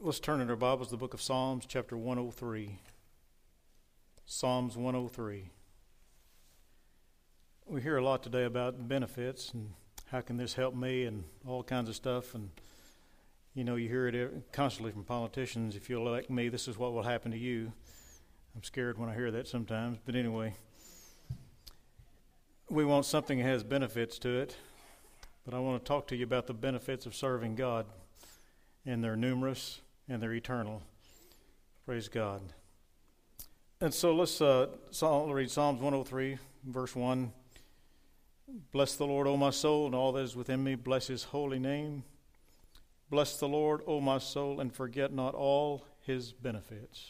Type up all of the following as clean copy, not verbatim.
Let's turn in our Bibles to the book of Psalms, chapter 103. Psalms 103. We hear a lot today about benefits and how can this help me and all kinds of stuff. And, you hear it constantly from politicians. If you'll elect me, this is what will happen to you. I'm scared when I hear that sometimes. But anyway, we want something that has benefits to it. But I want to talk to you about the benefits of serving God. And they're numerous and they're eternal. Praise God. And so let's read Psalms 103, verse 1. Bless the Lord, O my soul, and all that is within me. Bless his holy name. Bless the Lord, O my soul, and forget not all his benefits.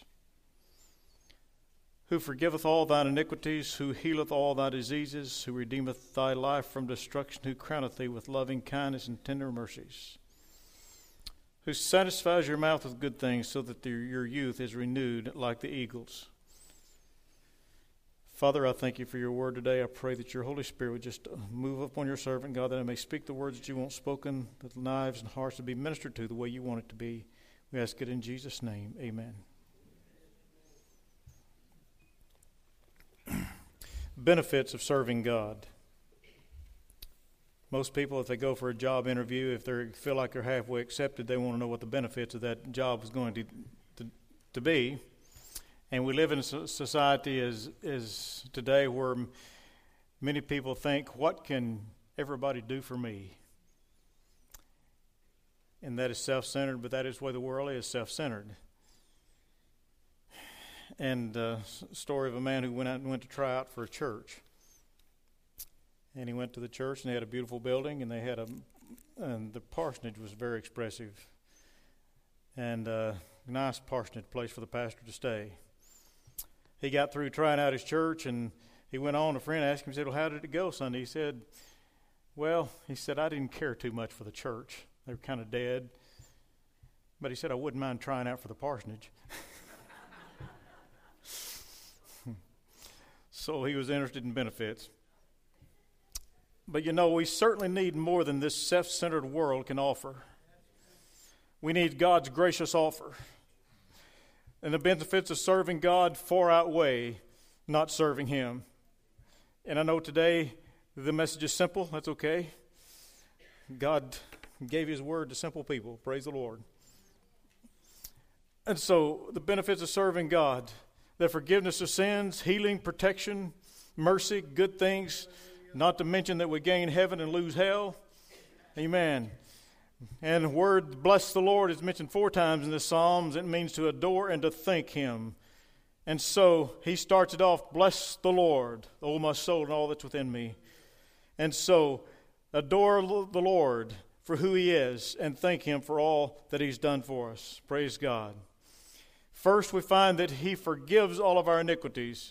Who forgiveth all thine iniquities, who healeth all thy diseases, who redeemeth thy life from destruction, who crowneth thee with loving kindness and tender mercies, who satisfies your mouth with good things so that your youth is renewed like the eagles. Father, I thank you for your word today. I pray that your Holy Spirit would just move upon your servant, God, that I may speak the words that you want spoken, that lives and hearts would be ministered to the way you want it to be. We ask it in Jesus' name. Amen. Benefits of serving God. Most people, if they go for a job interview, if they feel like they're halfway accepted, they want to know what the benefits of that job is going to be. And we live in a society as today where many people think, what can everybody do for me? And that is self-centered, but that is the way the world is, self-centered. And a story of a man who went to try out for a church. And he went to the church, and they had a beautiful building, and and the parsonage was very expressive. And a nice parsonage place for the pastor to stay. He got through trying out his church, and he went on. A friend asked him, he said, well, how did it go Sunday? He said, I didn't care too much for the church. They were kind of dead. But he said, I wouldn't mind trying out for the parsonage. So he was interested in benefits. But we certainly need more than this self-centered world can offer. We need God's gracious offer. And the benefits of serving God far outweigh not serving him. And I know today the message is simple. That's okay. God gave his word to simple people. Praise the Lord. And so the benefits of serving God, the forgiveness of sins, healing, protection, mercy, good things, not to mention that we gain heaven and lose hell. Amen. And the word bless the Lord is mentioned 4 times in the Psalms. It means to adore and to thank him. And so he starts it off, bless the Lord, O my soul, and all that's within me. And so adore the Lord for who he is and thank him for all that he's done for us. Praise God. First, we find that he forgives all of our iniquities.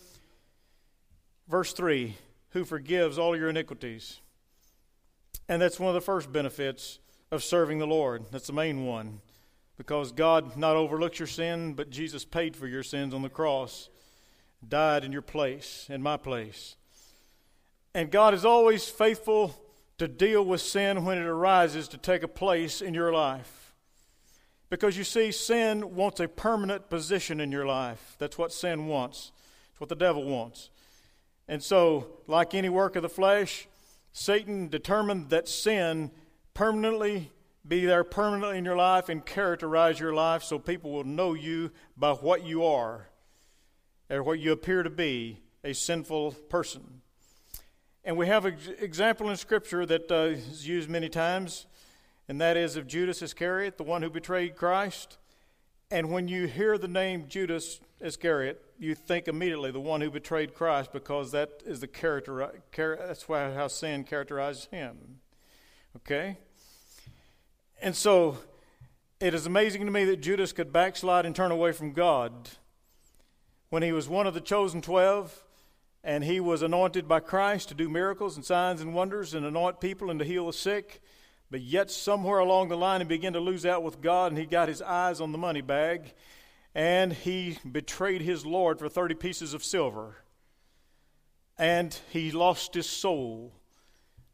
Verse 3, who forgives all your iniquities. And that's one of the first benefits of serving the Lord. That's the main one. Because God not overlooks your sin, but Jesus paid for your sins on the cross. Died in your place, in my place. And God is always faithful to deal with sin when it arises to take a place in your life. Because you see, sin wants a permanent position in your life. That's what sin wants. It's what the devil wants. And so, like any work of the flesh, Satan determined that sin be there permanently in your life and characterize your life so people will know you by what you are or what you appear to be, a sinful person. And we have an example in Scripture that is used many times, and that is of Judas Iscariot, the one who betrayed Christ. And when you hear the name Judas Iscariot, you think immediately the one who betrayed Christ, because that is the that's how sin characterizes him. Okay? And so it is amazing to me that Judas could backslide and turn away from God when he was one of the chosen 12, and he was anointed by Christ to do miracles and signs and wonders and anoint people and to heal the sick. But yet somewhere along the line he began to lose out with God, and he got his eyes on the money bag, and he betrayed his Lord for 30 pieces of silver. And he lost his soul.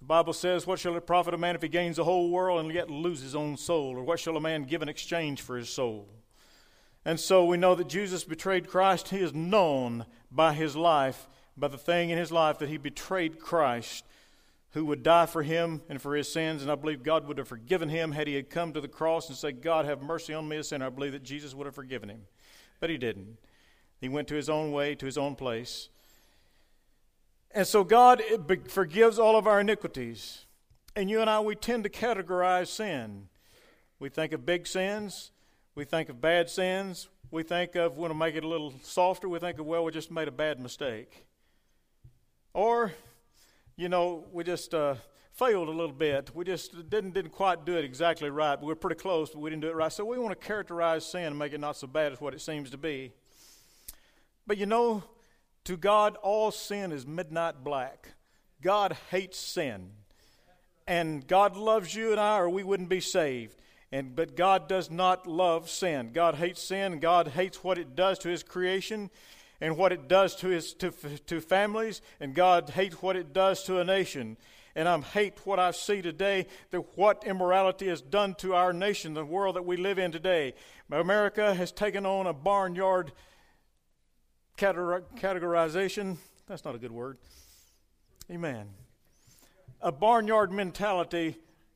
The Bible says, what shall it profit a man if he gains the whole world and yet lose his own soul? Or what shall a man give in exchange for his soul? And so we know that Jesus betrayed Christ. He is known by his life, by the thing in his life that he betrayed Christ, who would die for him and for his sins. And I believe God would have forgiven him had he had come to the cross and said, God, have mercy on me, a sinner. I believe that Jesus would have forgiven him. But he didn't. He went to his own way, to his own place. And so God forgives all of our iniquities. And you and I, we tend to categorize sin. We think of big sins. We think of bad sins. We think of, want to make it a little softer, we think of, well, we just made a bad mistake. Or, you know, we just failed a little bit. We just didn't quite do it exactly right. But we were pretty close, but we didn't do it right. So we want to characterize sin and make it not so bad as what it seems to be. But you know, to God, all sin is midnight black. God hates sin. And God loves you and I, or we wouldn't be saved. But God does not love sin. God hates sin. God hates what it does to his creation and what it does to families. And God hates what it does to a nation. And I hate what I see today, that what immorality has done to our nation, the world that we live in today. America has taken on a barnyard categorization. That's not a good word. Amen. A barnyard mentality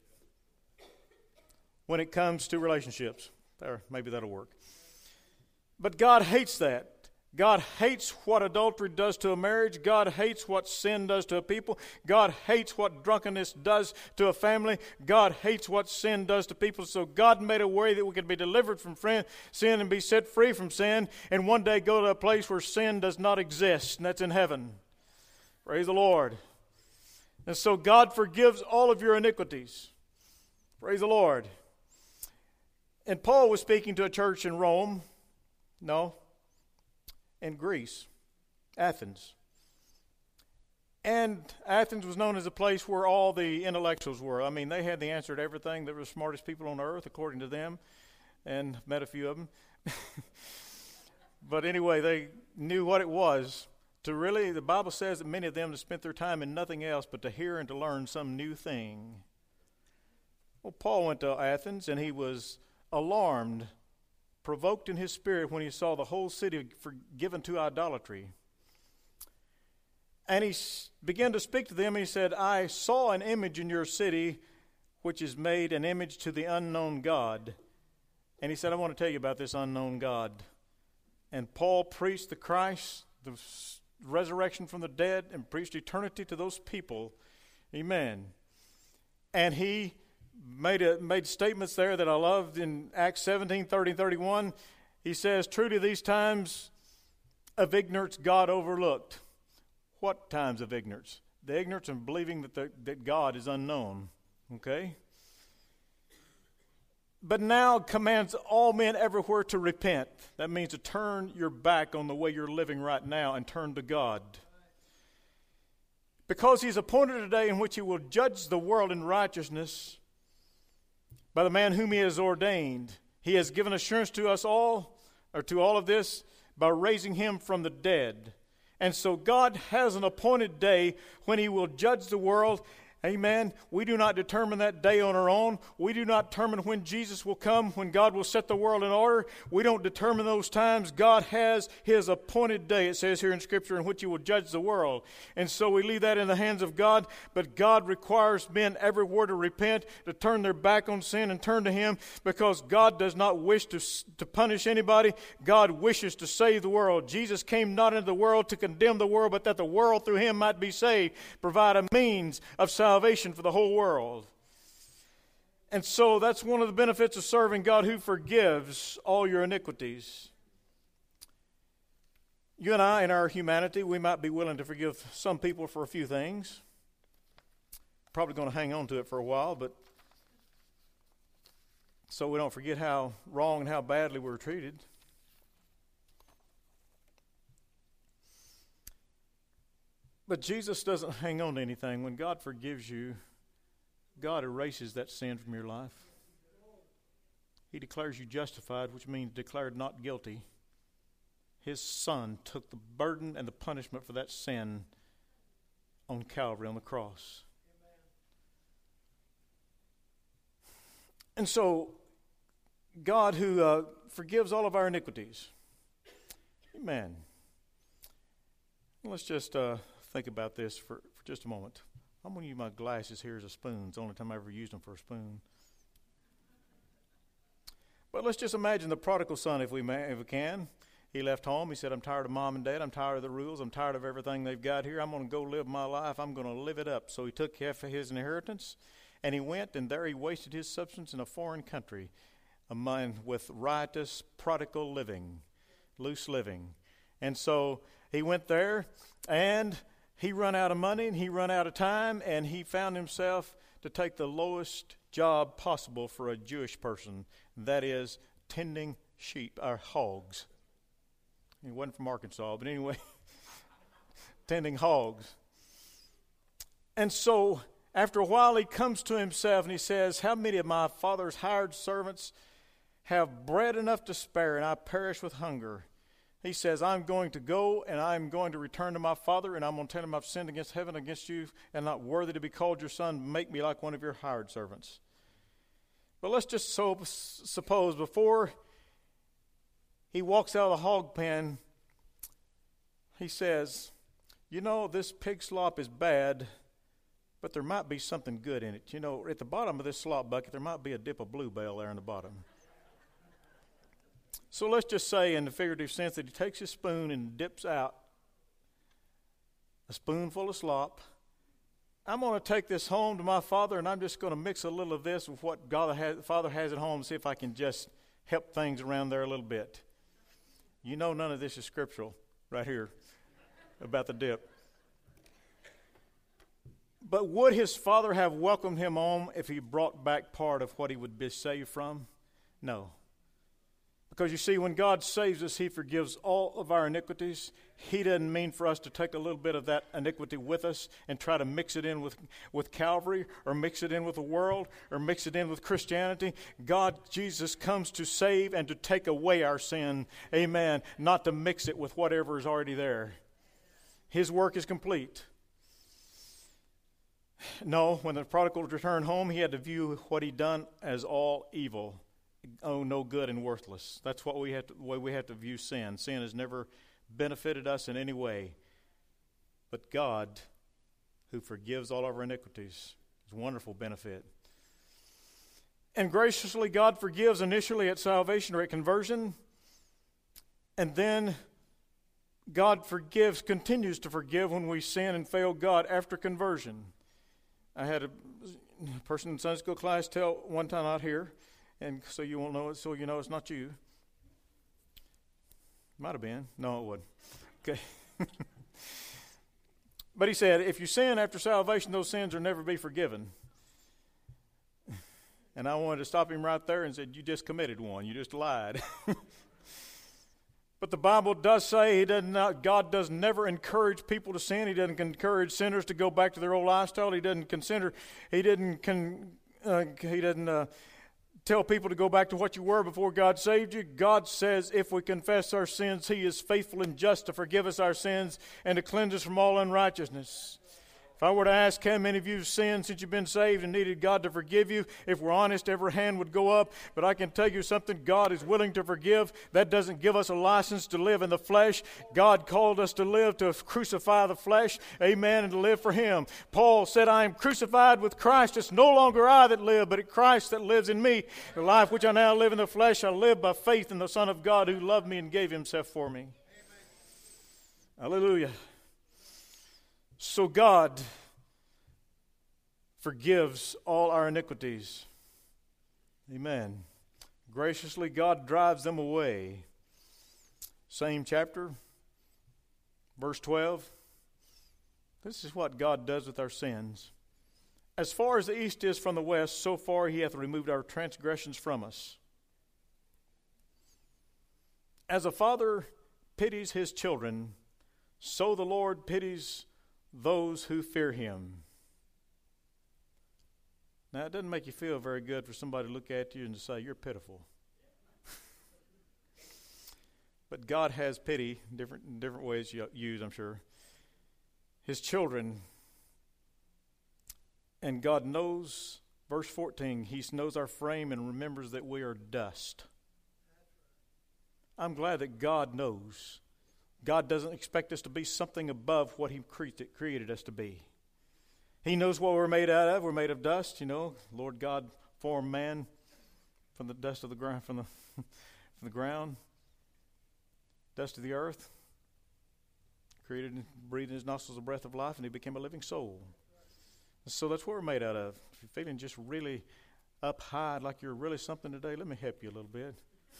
when it comes to relationships. There, maybe that'll work. But God hates that. God hates what adultery does to a marriage. God hates what sin does to a people. God hates what drunkenness does to a family. God hates what sin does to people. So God made a way that we could be delivered from sin and be set free from sin, and one day go to a place where sin does not exist, and that's in heaven. Praise the Lord. And so God forgives all of your iniquities. Praise the Lord. And Paul was speaking to a church in Rome. No. In Greece, Athens. And Athens was known as a place where all the intellectuals were. I mean, they had the answer to everything. They were the smartest people on earth, according to them, and met a few of them. But anyway, they knew what it was to really, the Bible says that many of them spent their time in nothing else but to hear and to learn some new thing. Well, Paul went to Athens, and he was alarmed, provoked in his spirit when he saw the whole city given to idolatry. And he began to speak to them, and he said, I saw an image in your city which is made an image to the unknown God. And he said, I want to tell you about this unknown God. And Paul preached the Christ, the resurrection from the dead, and preached eternity to those people. Amen. And he made statements there that I loved in Acts 17, 30, 31. He says, truly these times of ignorance God overlooked. What times of ignorance? The ignorance of believing that God is unknown. Okay? But now commands all men everywhere to repent. That means to turn your back on the way you're living right now and turn to God. Because he's appointed a day in which he will judge the world in righteousness by the man whom he has ordained. He has given assurance to us all, or to all of this, by raising him from the dead. And so God has an appointed day when he will judge the world. Amen. We do not determine that day on our own. We do not determine when Jesus will come, when God will set the world in order. We don't determine those times. God has his appointed day, it says here in Scripture, in which he will judge the world. And so we leave that in the hands of God. But God requires men everywhere to repent, to turn their back on sin and turn to him, because God does not wish to punish anybody. God wishes to save the world. Jesus came not into the world to condemn the world, but that the world through him might be saved, provide a means of salvation for the whole world. And so that's one of the benefits of serving God, who forgives all your iniquities. You and I, in our humanity, we might be willing to forgive some people for a few things. Probably going to hang on to it for a while, but so we don't forget how wrong and how badly we were treated. But Jesus doesn't hang on to anything. When God forgives you, God erases that sin from your life. He declares you justified, which means declared not guilty. His Son took the burden and the punishment for that sin on Calvary, on the cross. And so, God who forgives all of our iniquities. Amen. Let's just think about this for just a moment. I'm going to use my glasses here as a spoon. It's the only time I ever used them for a spoon. But let's just imagine the prodigal son, if we can. He left home. He said, I'm tired of mom and dad. I'm tired of the rules. I'm tired of everything they've got here. I'm going to go live my life. I'm going to live it up. So he took half of his inheritance, and he went, and there he wasted his substance in a foreign country, a man with riotous, prodigal living, loose living. And so he went there, and he run out of money, and he run out of time, and he found himself to take the lowest job possible for a Jewish person, that is, tending sheep, or hogs. He wasn't from Arkansas, but anyway, tending hogs. And so, after a while, he comes to himself and he says, how many of my father's hired servants have bread enough to spare, and I perish with hunger? He says, I'm going to go, and I'm going to return to my father, and I'm going to tell him I've sinned against heaven, against you, and not worthy to be called your son. Make me like one of your hired servants. But let's just suppose before he walks out of the hog pen, he says, you know, this pig slop is bad, but there might be something good in it. You know, at the bottom of this slop bucket, there might be a dip of bluebell there in the bottom. So let's just say in the figurative sense that he takes his spoon and dips out a spoonful of slop. I'm going to take this home to my father, and I'm just going to mix a little of this with what Father has at home and see if I can just help things around there a little bit. You know none of this is scriptural right here about the dip. But would his father have welcomed him home if he brought back part of what he would be saved from? No. Because you see, when God saves us, he forgives all of our iniquities. He doesn't mean for us to take a little bit of that iniquity with us and try to mix it in with Calvary, or mix it in with the world, or mix it in with Christianity. God, Jesus, comes to save and to take away our sin. Amen. Not to mix it with whatever is already there. His work is complete. No, when the prodigal returned home, he had to view what he'd done as all evil. Oh, no good and worthless. That's what the way we have to view sin. Sin has never benefited us in any way. But God, who forgives all of our iniquities, is a wonderful benefit. And graciously, God forgives initially at salvation or at conversion. And then God continues to forgive when we sin and fail God after conversion. I had a person in Sunday school class tell one time out here, and so you won't know it, so you know it's not you. Might have been. No, it wasn't. Okay. But he said, if you sin after salvation, those sins will never be forgiven. And I wanted to stop him right there and said, you just committed one. You just lied. But the Bible does say God does never encourage people to sin. He doesn't encourage sinners to go back to their old lifestyle. He didn't tell people to go back to what you were before God saved you. God says if we confess our sins, he is faithful and just to forgive us our sins and to cleanse us from all unrighteousness. If I were to ask how many of you have sinned since you've been saved and needed God to forgive you, if we're honest, every hand would go up. But I can tell you something, God is willing to forgive. That doesn't give us a license to live in the flesh. God called us to live, to crucify the flesh, amen, and to live for him. Paul said, I am crucified with Christ. It's no longer I that live, but it's Christ that lives in me. The life which I now live in the flesh, I live by faith in the Son of God who loved me and gave himself for me. Amen. Hallelujah. So God forgives all our iniquities. Amen. Graciously, God drives them away. Same chapter, verse 12. This is what God does with our sins. As far as the east is from the west, so far he hath removed our transgressions from us. As a father pities his children, so the Lord pities those who fear him. Now, it doesn't make you feel very good for somebody to look at you and to say, you're pitiful. But God has pity, different ways you use, I'm sure. His children, and God knows Verse 14, He knows our frame and remembers that we are dust. I'm glad that God knows. God doesn't expect us to be something above what He created us to be. He knows what we're made out of. We're made of dust, Lord God formed man from the dust of the ground, from the ground, dust of the earth. Created and breathed in His nostrils the breath of life, and He became a living soul. So that's what we're made out of. If you're feeling just really up high, like you're really something today, let me help you a little bit.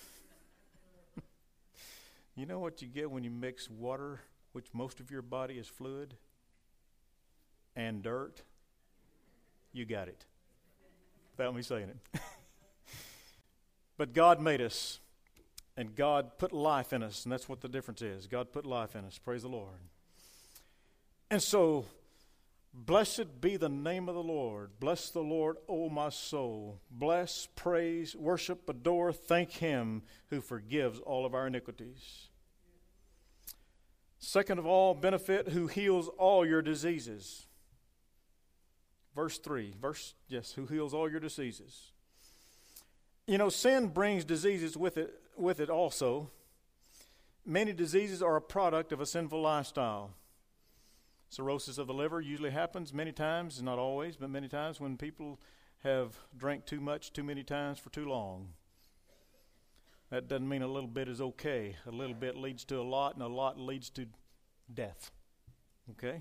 You know what you get when you mix water, which most of your body is fluid, and dirt? You got it. Without me saying it. But God made us, and God put life in us, and that's what the difference is. God put life in us. Praise the Lord. And so, blessed be the name of the Lord. Bless the Lord, O my soul. Bless, praise, worship, adore, thank Him who forgives all of our iniquities. Second of all, benefit, who heals all your diseases. Verse 3. Who heals all your diseases. Sin brings diseases with it also. Many diseases are a product of a sinful lifestyle. Cirrhosis of the liver usually happens many times, not always, but many times when people have drank too much too many times for too long. That doesn't mean a little bit is okay. A little bit leads to a lot, and a lot leads to death. Okay?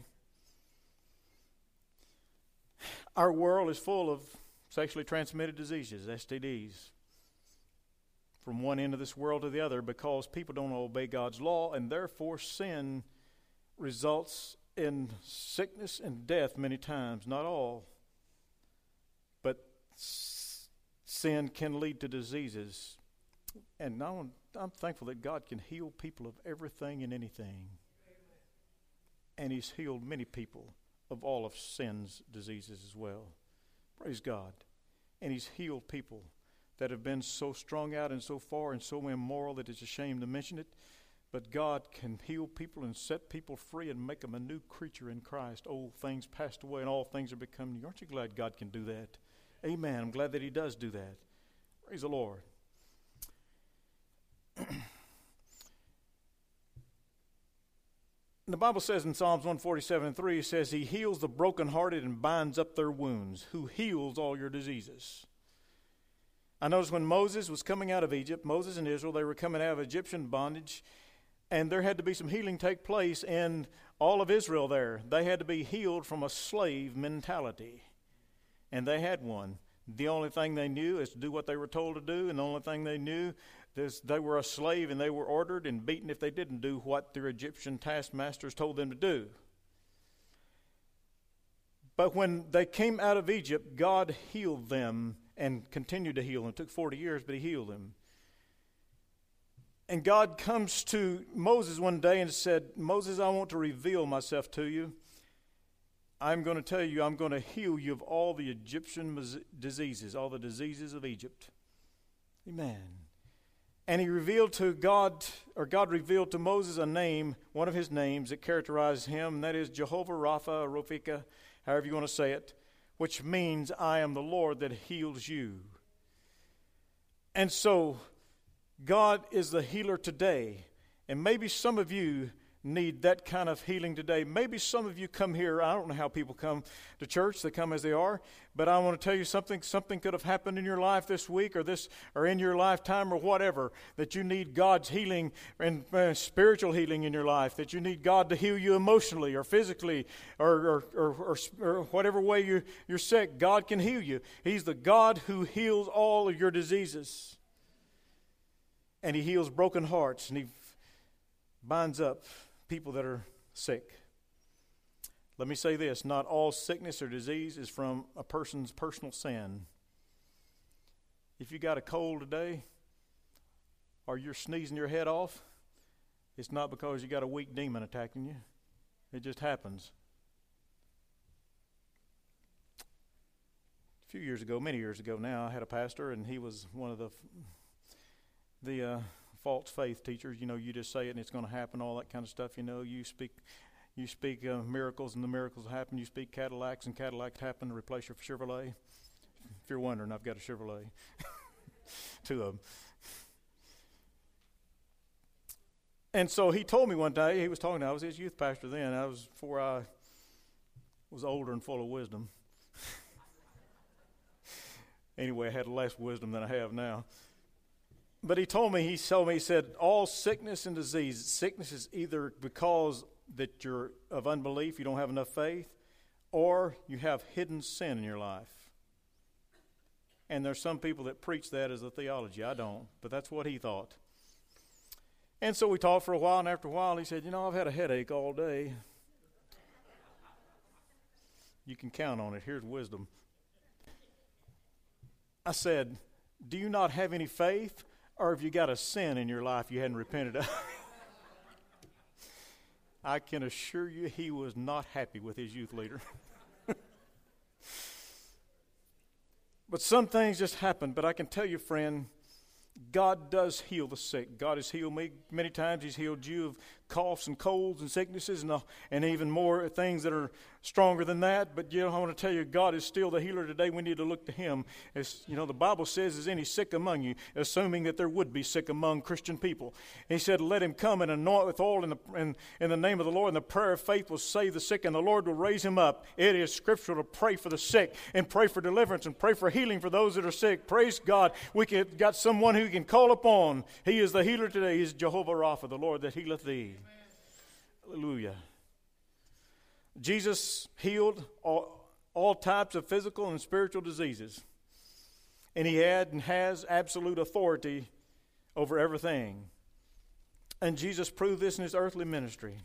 Our world is full of sexually transmitted diseases, STDs, from one end of this world to the other, because people don't obey God's law, and therefore sin results in sickness and death many times. Not all, but sin can lead to diseases. And I'm thankful that God can heal people of everything and anything. And He's healed many people of all of sin's diseases as well. Praise God. And He's healed people that have been so strung out and so far and so immoral that it's a shame to mention it. But God can heal people and set people free and make them a new creature in Christ. Old things passed away and all things are become new. Aren't you glad God can do that? Amen. I'm glad that He does do that. Praise the Lord. The Bible says in Psalms 147:3, it says, He heals the brokenhearted and binds up their wounds, who heals all your diseases. I noticed when Moses was coming out of Egypt, Moses and Israel, they were coming out of Egyptian bondage, and there had to be some healing take place in all of Israel there. They had to be healed from a slave mentality, and they had one. The only thing they knew is to do what they were told to do, and the only thing they knew is they were a slave, and they were ordered and beaten if they didn't do what their Egyptian taskmasters told them to do. But when they came out of Egypt, God healed them and continued to heal them. It took 40 years, but He healed them. And God comes to Moses one day and said, Moses, I want to reveal myself to you. I'm going to tell you, I'm going to heal you of all the Egyptian diseases, all the diseases of Egypt. Amen. And He revealed to God revealed to Moses a name, one of His names that characterized Him, and that is Jehovah Rapha, Rofika, however you want to say it, which means I am the Lord that heals you. And so, God is the healer today. And maybe some of you need that kind of healing today. Maybe some of you come here, I don't know how people come to church, they come as they are, but I want to tell you something could have happened in your life this week or in your lifetime or whatever, that you need God's healing and spiritual healing in your life, that you need God to heal you emotionally or physically or whatever way you're sick. God can heal you. He's the God who heals all of your diseases. And He heals broken hearts, and He binds up people that are sick. Let me say this, not all sickness or disease is from a person's personal sin. If you got a cold today, or you're sneezing your head off, it's not because you got a weak demon attacking you. It just happens. A few years ago, many years ago now, I had a pastor, and he was one of the false faith teachers. You just say it and it's going to happen, all that kind of stuff. You speak miracles and the miracles happen. You speak Cadillacs and Cadillacs happen to replace your Chevrolet. If you're wondering, I've got a Chevrolet. 2 of them. And so he told me one day, he was talking to, I was his youth pastor then. I was before I was older and full of wisdom. Anyway, I had less wisdom than I have now. But he told me, he said, all sickness and disease, sickness is either because that you're of unbelief, you don't have enough faith, or you have hidden sin in your life. And there's some people that preach that as a theology. I don't, but that's what he thought. And so we talked for a while, and after a while he said, I've had a headache all day. You can count on it. Here's wisdom. I said, do you not have any faith, or have you got a sin in your life you hadn't repented of? I can assure you he was not happy with his youth leader. But some things just happen. But I can tell you, friend, God does heal the sick. God has healed me many times. He's healed you of coughs and colds and sicknesses and even more things that are stronger than that. But, I want to tell you, God is still the healer today. We need to look to him. As the Bible says, is any sick among you, assuming that there would be sick among Christian people. He said, let him come and anoint with oil in the name of the Lord, and the prayer of faith will save the sick, and the Lord will raise him up. It is scriptural to pray for the sick and pray for deliverance and pray for healing for those that are sick. Praise God. We got someone who can call upon. He is the healer today. He is Jehovah Rapha, the Lord that healeth thee. Hallelujah. Jesus healed all types of physical and spiritual diseases. And he had and has absolute authority over everything. And Jesus proved this in his earthly ministry.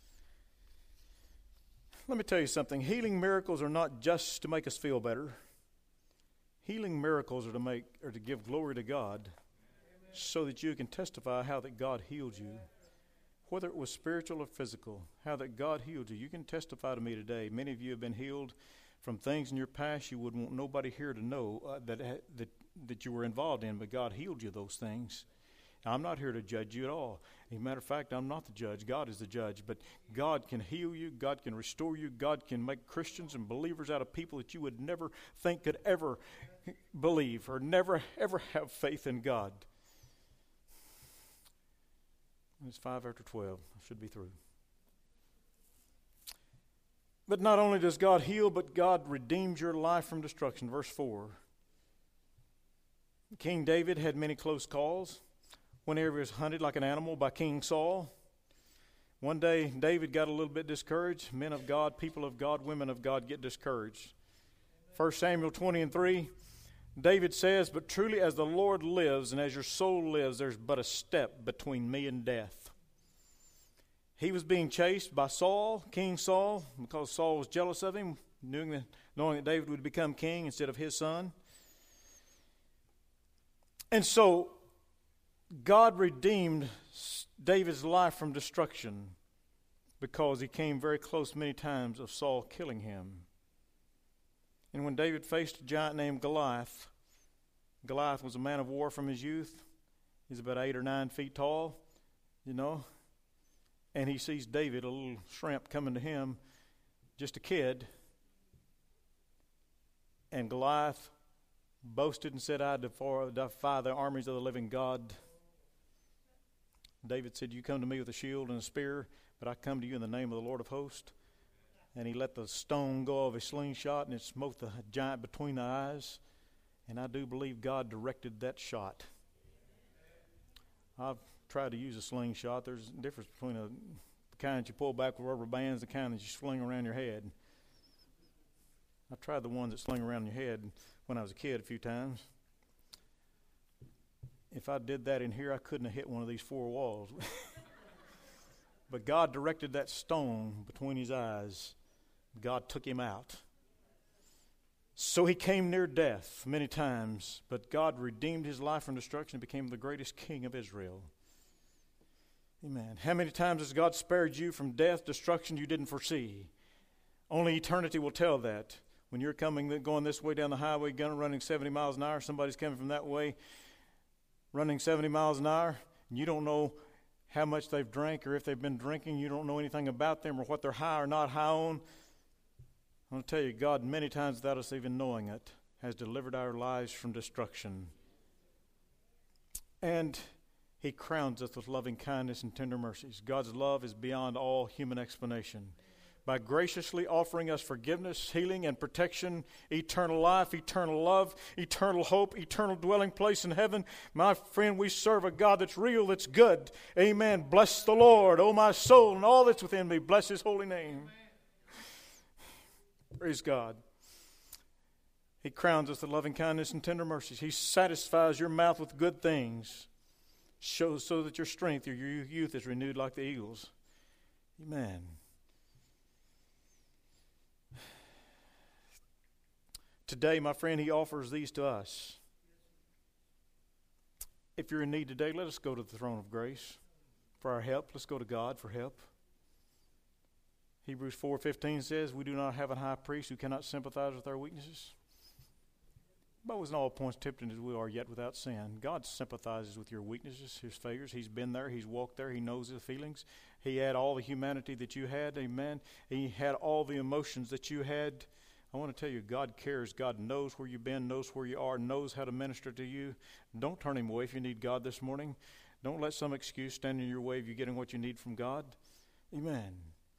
Let me tell you something. Healing miracles are not just to make us feel better. Healing miracles are to give glory to God, so that you can testify how that God healed you. Whether it was spiritual or physical, how that God healed you. You can testify to me today. Many of you have been healed from things in your past you wouldn't want nobody here to know that you were involved in, but God healed you those things. Now, I'm not here to judge you at all. As a matter of fact, I'm not the judge. God is the judge. But God can heal you. God can restore you. God can make Christians and believers out of people that you would never think could ever believe or never, ever have faith in God. It's 5 after 12. I should be through. But not only does God heal, but God redeems your life from destruction. Verse 4. King David had many close calls whenever he was hunted like an animal by King Saul. One day, David got a little bit discouraged. Men of God, people of God, women of God get discouraged. 1 Samuel 20:3. David says, but truly as the Lord lives and as your soul lives, there's but a step between me and death. He was being chased by Saul, King Saul, because Saul was jealous of him, knowing that David would become king instead of his son. And so God redeemed David's life from destruction because he came very close many times of Saul killing him. And when David faced a giant named Goliath, Goliath was a man of war from his youth. He's about 8 or 9 feet tall, and he sees David, a little shrimp, coming to him, just a kid. And Goliath boasted and said, I defy the armies of the living God. David said, you come to me with a shield and a spear, but I come to you in the name of the Lord of hosts. And he let the stone go of his slingshot, and it smote the giant between the eyes. And I do believe God directed that shot. I've tried to use a slingshot. There's a difference between the kind that you pull back with rubber bands, the kind that you sling around your head. I tried the ones that sling around your head when I was a kid a few times. If I did that in here, I couldn't have hit one of these 4 walls. But God directed that stone between his eyes. God took him out. So he came near death many times, but God redeemed his life from destruction and became the greatest king of Israel. Amen. How many times has God spared you from death, destruction you didn't foresee? Only eternity will tell that. When you're going this way down the highway, running 70 miles an hour, somebody's coming from that way, running 70 miles an hour, and you don't know how much they've drank or if they've been drinking. You don't know anything about them or what they're high or not high on. I'm going to tell you, God many times without us even knowing it has delivered our lives from destruction. And He crowns us with loving kindness and tender mercies. God's love is beyond all human explanation. By graciously offering us forgiveness, healing, and protection, eternal life, eternal love, eternal hope, eternal dwelling place in heaven, my friend, we serve a God that's real, that's good. Amen. Bless the Lord, O my soul, and all that's within me. Bless His holy name. Amen. Praise God. He crowns us with loving kindness and tender mercies. He satisfies your mouth with good things, so that your strength, your youth is renewed like the eagles. Amen. Today, my friend, He offers these to us. If you're in need today, let us go to the throne of grace for our help. Let's go to God for help. Hebrews 4:15 says, we do not have a high priest who cannot sympathize with our weaknesses, but was in all points tempted as we are, yet without sin. God sympathizes with your weaknesses, His failures. He's been there. He's walked there. He knows the feelings. He had all the humanity that you had. Amen. He had all the emotions that you had. I want to tell you, God cares. God knows where you've been, knows where you are, knows how to minister to you. Don't turn Him away if you need God this morning. Don't let some excuse stand in your way of you getting what you need from God. Amen.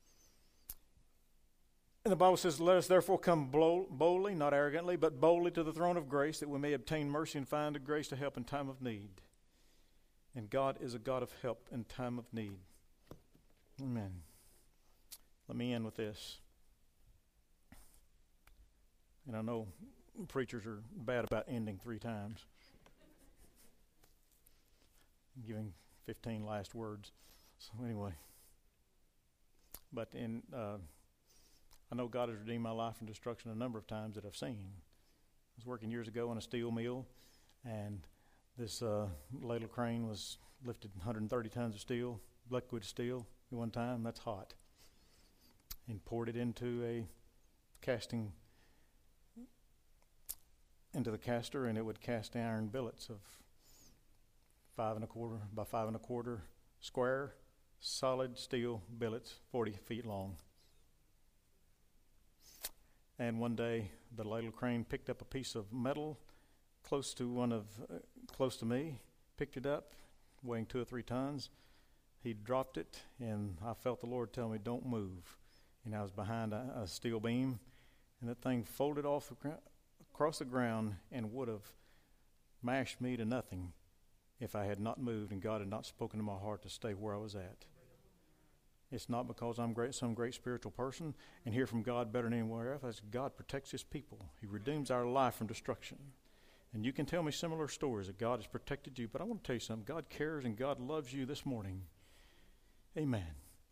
And the Bible says, let us therefore come boldly, not arrogantly, but boldly to the throne of grace, that we may obtain mercy and find grace to help in time of need. And God is a God of help in time of need. Amen. Let me end with this. And I know preachers are bad about ending 3 times. Giving 15 last words. So anyway. But I know God has redeemed my life from destruction a number of times that I've seen. I was working years ago in a steel mill, and this ladle crane was lifted 130 tons of steel, liquid steel, at one time. That's hot. And poured it into a casting, into the caster, and it would cast iron billets of 5 1/4 by 5 1/4 square, solid steel billets, 40 feet long. And one day, the ladle crane picked up a piece of metal close to me, picked it up, weighing 2 or 3 tons. He dropped it, and I felt the Lord tell me, "Don't move." And I was behind a steel beam, and that thing folded off across the ground and would have mashed me to nothing if I had not moved and God had not spoken to my heart to stay where I was at. It's not because I'm some great spiritual person and hear from God better than anywhere else. It's God protects His people. He redeems our life from destruction. And you can tell me similar stories that God has protected you, but I want to tell you something. God cares and God loves you this morning. Amen.